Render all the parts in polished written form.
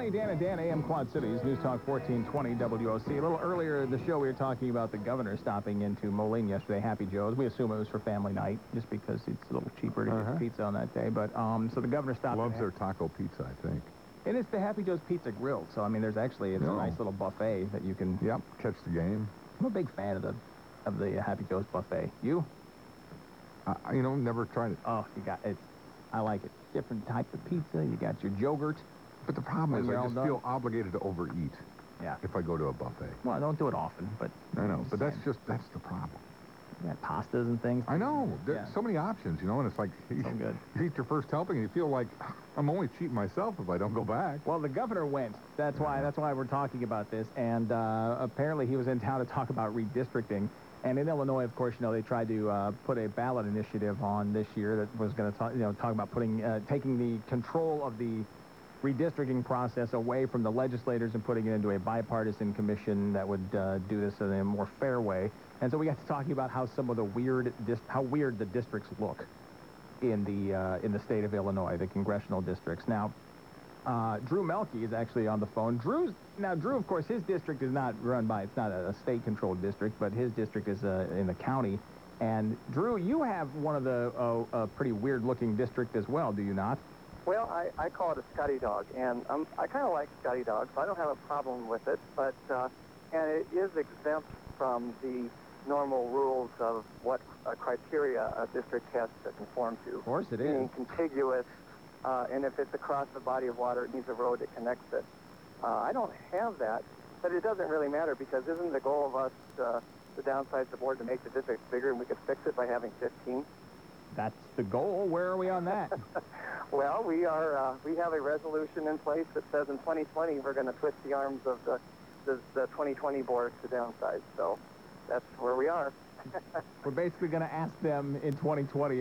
Donnie, Dan, and Dan, AM Quad Cities, News Talk 1420 WOC. A little earlier in the show, we were talking about the governor stopping into Moline yesterday, Happy Joe's. We assume it was for family night, just because it's a little cheaper to get pizza on that day. But, so the governor stopped. Loves their taco pizza, I think. And it's the Happy Joe's Pizza Grill. So, I mean, it's a nice little buffet that you can... Yep, catch the game. I'm a big fan of the Happy Joe's buffet. You? Never tried it. Oh, I like it. Different types of pizza. You got your yogurt. But the problem is I just feel obligated to overeat. Yeah. If I go to a buffet. Well, I don't do it often, but... I know, but that's the problem. You got pastas and things. I know. There's so many options, and it's like... So good. You eat your first helping, and you feel like I'm only cheating myself if I don't go back. Well, the governor went. That's why we're talking about this. And apparently he was in town to talk about redistricting. And in Illinois, of course, they tried to put a ballot initiative on this year that was going to talk about taking the control of the redistricting process away from the legislators and putting it into a bipartisan commission that would do this in a more fair way. And so we got to talking about how some of the how weird the districts look in the state of Illinois, the congressional districts. Now, Drew Melke is actually on the phone. Drew, of course, his district is not run by, it's not a state-controlled district, but his district is in the county. And Drew, you have one of the pretty weird-looking district as well, do you not? Well, I call it a Scotty dog, and I kind of like Scotty dogs, so I don't have a problem with it. But and it is exempt from the normal rules of what criteria a district has to conform to. Of course it is. Being contiguous, and if it's across the body of water, it needs a road that connects it. I don't have that, but it doesn't really matter, because isn't the goal of us to downsize the board to make the district bigger, and we could fix it by having 15? That's the goal. Where are we on that? Well, we have a resolution in place that says in 2020 we're going to twist the arms of the 2020 board to downsize. So that's where we are. We're basically going to ask them in 2020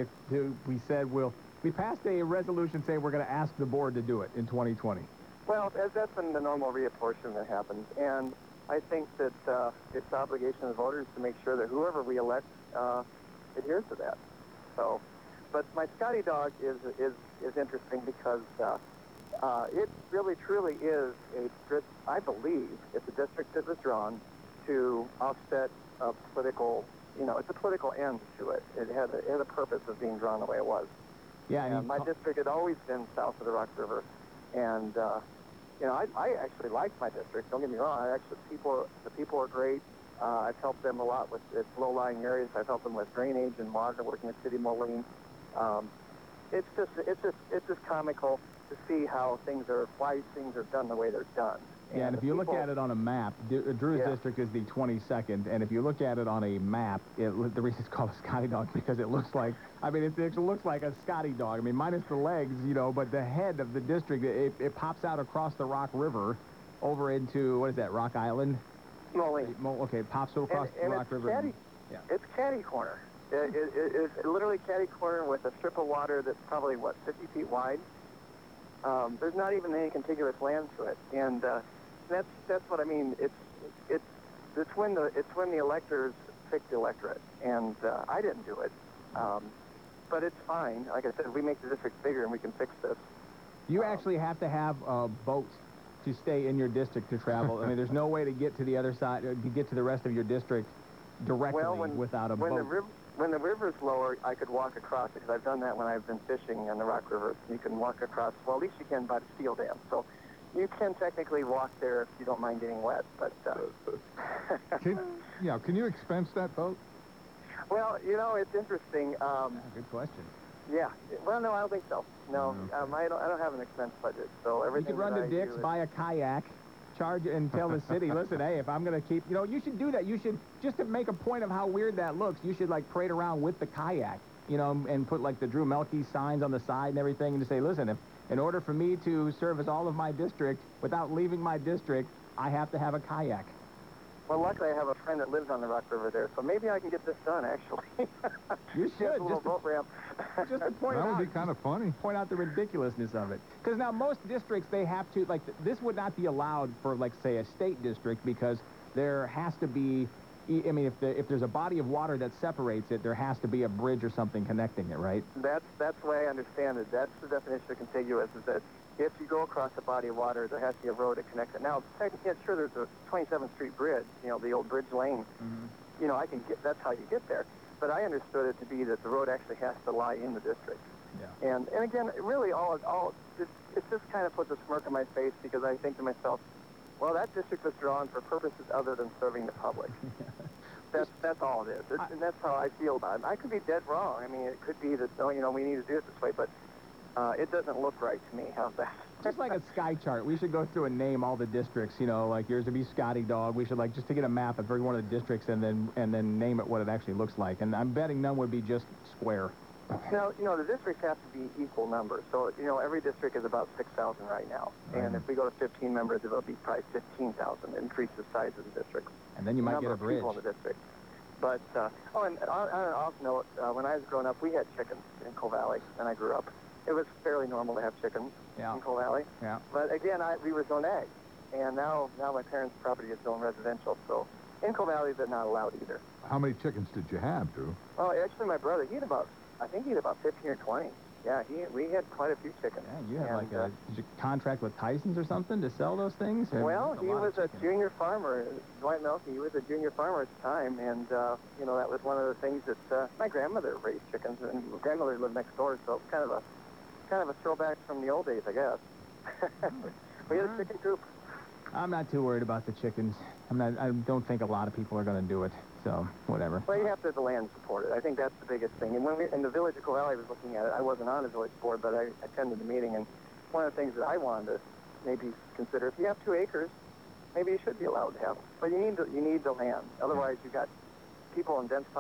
we passed a resolution saying we're going to ask the board to do it in 2020. Well, that's when the normal reapportionment happens, and I think that it's the obligation of the voters to make sure that whoever we elect adheres to that. So, but my Scotty dog is interesting because it really truly is I believe it's a district that was drawn to offset a political, it's a political end to it. It had a purpose of being drawn the way it was. Yeah, and my district had always been south of the Rock River, and I actually liked my district. Don't get me wrong. The people are great. I've helped them a lot with its low-lying areas. I've helped them with drainage and water, working with City Moline. It's just comical to see why things are done the way they're done. Yeah, and if you look at it on a map, Drew's district is the 22nd, and if you look at it on a map, the reason it's called a Scotty dog because it looks like, it looks like a Scotty dog. Minus the legs, but the head of the district, it pops out across the Rock River over into, what is that, Rock Island? Moline. Okay, it pops across the Rock River. It's catty corner. It's literally catty corner with a strip of water that's probably, 50 feet wide. There's not even any contiguous land to it, and that's what I mean. It's when the electors pick the electorate, and I didn't do it, but it's fine. Like I said, we make the district bigger, and we can fix this. You actually have to have a boat to stay in your district to travel. There's no way to get to the other side, to get to the rest of your district directly without a boat. When the river's lower, I could walk across it, because I've done that when I've been fishing on the Rock River. You can walk across, well, at least you can by the steel dam. So you can technically walk there if you don't mind getting wet. But can you expense that boat? Well, it's interesting. Good question. Yeah. Well, no, I don't think so. No, I don't have an expense budget. So everything. You could run to Dick's, buy a kayak, charge it, and tell the city, listen, hey, if I'm going to keep, you should do that. You should, just to make a point of how weird that looks, you should, parade around with the kayak, and put, the Drew Melke signs on the side and everything, and to say, listen, in order for me to service all of my district without leaving my district, I have to have a kayak. Well, luckily, I have a friend that lives on the Rock River there, so maybe I can get this done, actually. You should. A little boat ramp. Just to point out. That would be kind of funny. Point out the ridiculously of it. Because now most districts, they have to, this would not be allowed for, say, a state district, because there has to be, if there's a body of water that separates it, there has to be a bridge or something connecting it, right? That's the way I understand it. That's the definition of contiguous, is that if you go across a body of water, there has to be a road to connect it. Now, technically, sure, there's a 27th Street Bridge, the old Bridge Lane. I can get, that's how you get there. But I understood it to be that the road actually has to lie in the district. Yeah. And again, really, it just kind of puts a smirk on my face because I think to myself, well, that district was drawn for purposes other than serving the public. That's all it is. And that's how I feel about it. I could be dead wrong. I mean, it could be that, we need to do it this way, but it doesn't look right to me. How's that? Just like a sky chart, we should go through and name all the districts, like yours would be Scotty Dog. We should just to get a map of every one of the districts and then name it what it actually looks like. And I'm betting none would be just square. Now, the districts have to be equal numbers. So, every district is about 6,000 right now. And if we go to 15 members, it'll be probably 15,000. Increase the size of the district. And then you might get a bridge. People in the district. But, and on an off note, when I was growing up, we had chickens in Coal Valley, and I grew up. It was fairly normal to have chickens in Coal Valley. Yeah. But again, we were zoned ag. And now my parents' property is zoned residential. So in Coal Valley, they're not allowed either. How many chickens did you have, Drew? Well, actually, my brother, I think he had about 15 or 20. Yeah, we had quite a few chickens. Yeah, you had did you contract with Tyson's or something to sell those things? Well, he was a junior farmer. Dwight Melky, he was a junior farmer at the time, and, that was one of the things that my grandmother raised chickens, and my grandmother lived next door, so it's kind of a throwback from the old days, I guess. We had a chicken coop. I'm not too worried about the chickens. I don't think a lot of people are going to do it, so whatever. Well, you have to have the land supported. I think that's the biggest thing. And when in the village of Coal Valley was looking at it, I wasn't on the village board, but I attended the meeting, and one of the things that I wanted to maybe consider, if you have 2 acres, maybe you should be allowed to have them. But you need the land. Otherwise, you've got people in dense